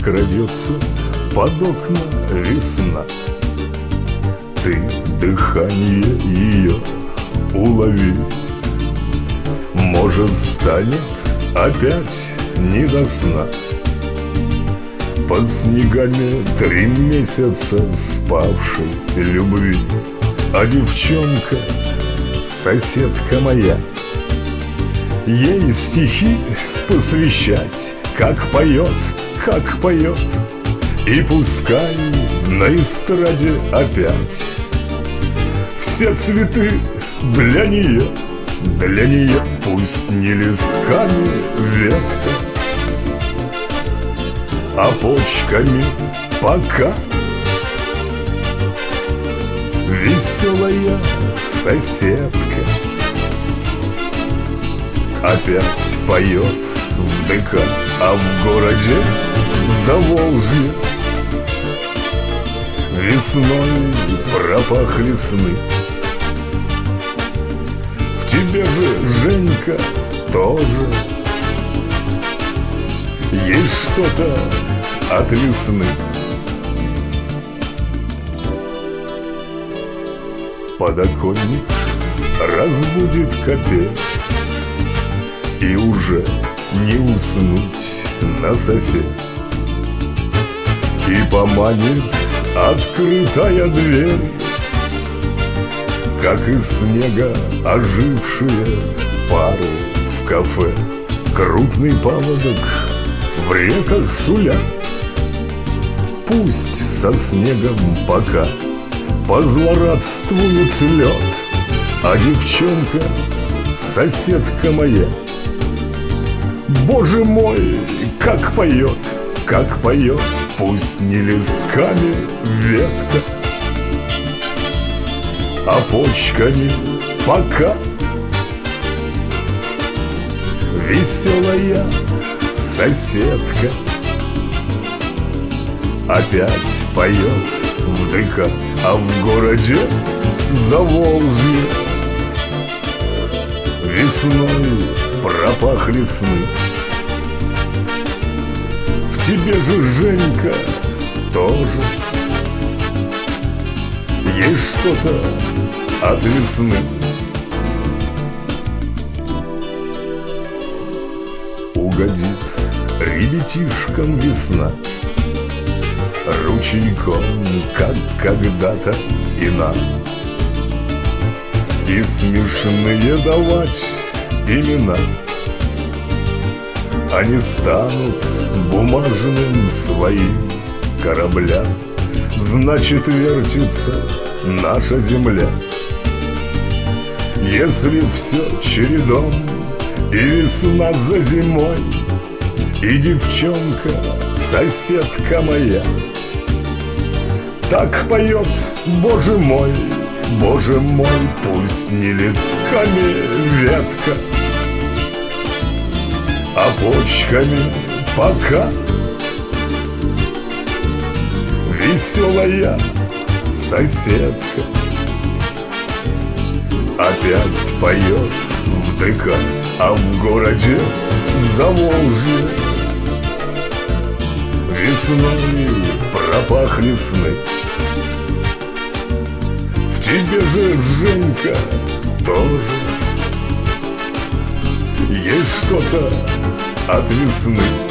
крадется под окна весна. Ты дыхание ее улови, может, станет опять не до сна. Под снегами 3 месяца спавшей любви, а девчонка, соседка моя, ей стихи посвящать, как поет, и пускай на эстраде опять все цветы для нее, пусть не листками ветка, а почками пока. Веселая соседка опять поет в ДК, а в городе Заволжье весной пропахли сны. В тебе же, Женька, тоже есть что-то от весны. Подоконник разбудит капель, и уже не уснуть на софе. И поманит открытая дверь, как из снега ожившие пары в кафе. Крупный паводок в реках суля, пусть со снегом пока позлорадствует лед, а девчонка, соседка моя, боже мой, как поет, пусть не листками ветка, а почками пока. Веселая соседка опять поет в ДК, а в городе Заволжье весной пропахли сны. В тебе же, Женька, тоже есть что-то от весны. Угодит ребятишкам весна ручейком, как когда-то и нам, и смешные давать имена. Они станут бумажным своим кораблям, значит, вертится наша земля. Если все чередом, и весна за зимой, и девчонка, соседка моя, так поет, боже мой, пусть не листками ветка, а почками пока. Веселая соседка опять поет в ДК, а в городе Заволжье весной пропахли сны. В тебе же, Женька, тоже есть что-то от весны.